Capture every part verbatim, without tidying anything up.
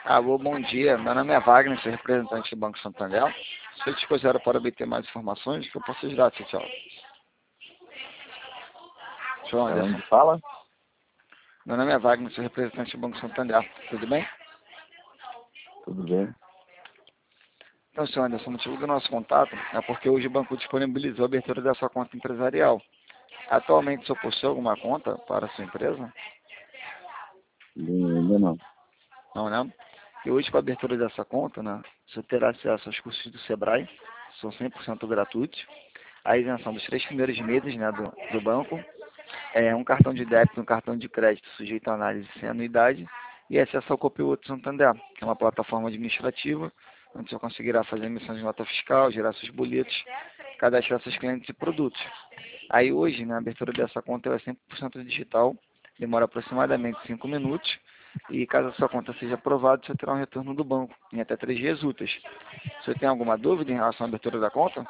Alô, bom dia. Meu nome é Wagner, sou representante do Banco Santander. Se eu te considero para obter mais informações, que eu posso ajudar, tchau. João Anderson. Onde fala? Meu nome é Wagner, sou representante do Banco Santander. Tudo bem? Tudo bem? Então, senhor Anderson, o motivo do nosso contato é porque hoje o banco disponibilizou a abertura da sua conta empresarial. Atualmente, o senhor possui alguma conta para a sua empresa? Ainda não. Não, né? E hoje, com a abertura dessa conta, né, você terá acesso aos cursos do Sebrae, que são cem por cento gratuitos, a isenção dos três primeiros meses, né, do, do banco, é, um cartão de débito e um cartão de crédito sujeito a análise sem anuidade, e acesso ao Copilot Santander, que é uma plataforma administrativa, onde você conseguirá fazer emissão de nota fiscal, gerar seus boletos, cadastrar seus clientes e produtos. Aí hoje, né, a abertura dessa conta é cem por cento digital, demora aproximadamente cinco minutos, e caso a sua conta seja aprovada, você terá um retorno do banco em até três dias úteis. Você tem alguma dúvida em relação à abertura da conta?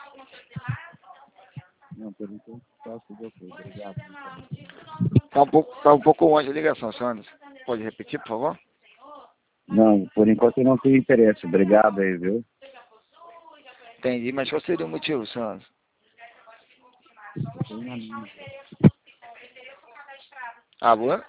Não, por enquanto está tudo ok. Obrigado. Está um pouco, tá um pouco longe a ligação, senhor Anderson. Pode repetir, por favor? Não, por enquanto eu não tenho interesse. Obrigado aí, viu? Entendi, mas qual seria o motivo, senhor Anderson? Eu tenho uma linha. Alô?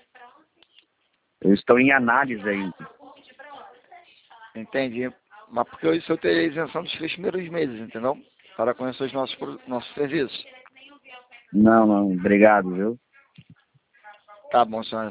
Eu estou em análise ainda. Entendi. Mas porque hoje eu teria isenção dos três primeiros meses, entendeu? Para conhecer os nossos, pro- nossos serviços. Não, não. Obrigado, viu? Tá bom, senhor Anderson.